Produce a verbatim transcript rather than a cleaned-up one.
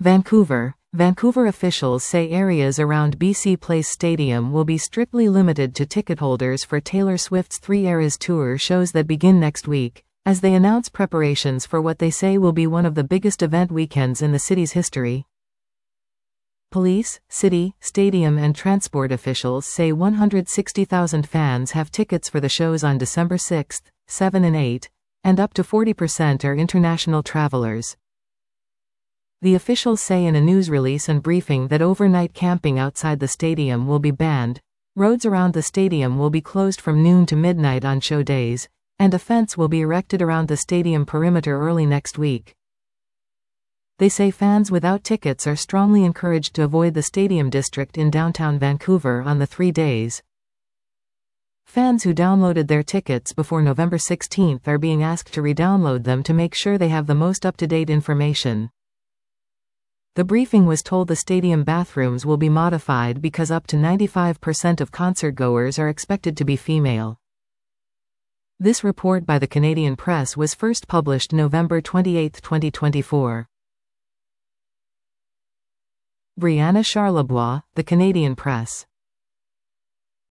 Vancouver. Vancouver officials say areas around B C Place Stadium will be strictly limited to ticket holders for Taylor Swift's Three Eras Tour shows that begin next week, as they announce preparations for what they say will be one of the biggest event weekends in the city's history. Police, city, stadium and transport officials say one hundred sixty thousand fans have tickets for the shows on December sixth, seventh and eighth, and up to forty percent are international travelers. The officials say in a news release and briefing that overnight camping outside the stadium will be banned, roads around the stadium will be closed from noon to midnight on show days, and a fence will be erected around the stadium perimeter early next week. They say fans without tickets are strongly encouraged to avoid the stadium district in downtown Vancouver on the three days. Fans who downloaded their tickets before November sixteenth are being asked to re-download them to make sure they have the most up-to-date information. The briefing was told the stadium bathrooms will be modified because up to ninety-five percent of concertgoers are expected to be female. This report by the Canadian Press was first published November twenty-eighth, twenty twenty-four. Brianna Charlebois, The Canadian Press.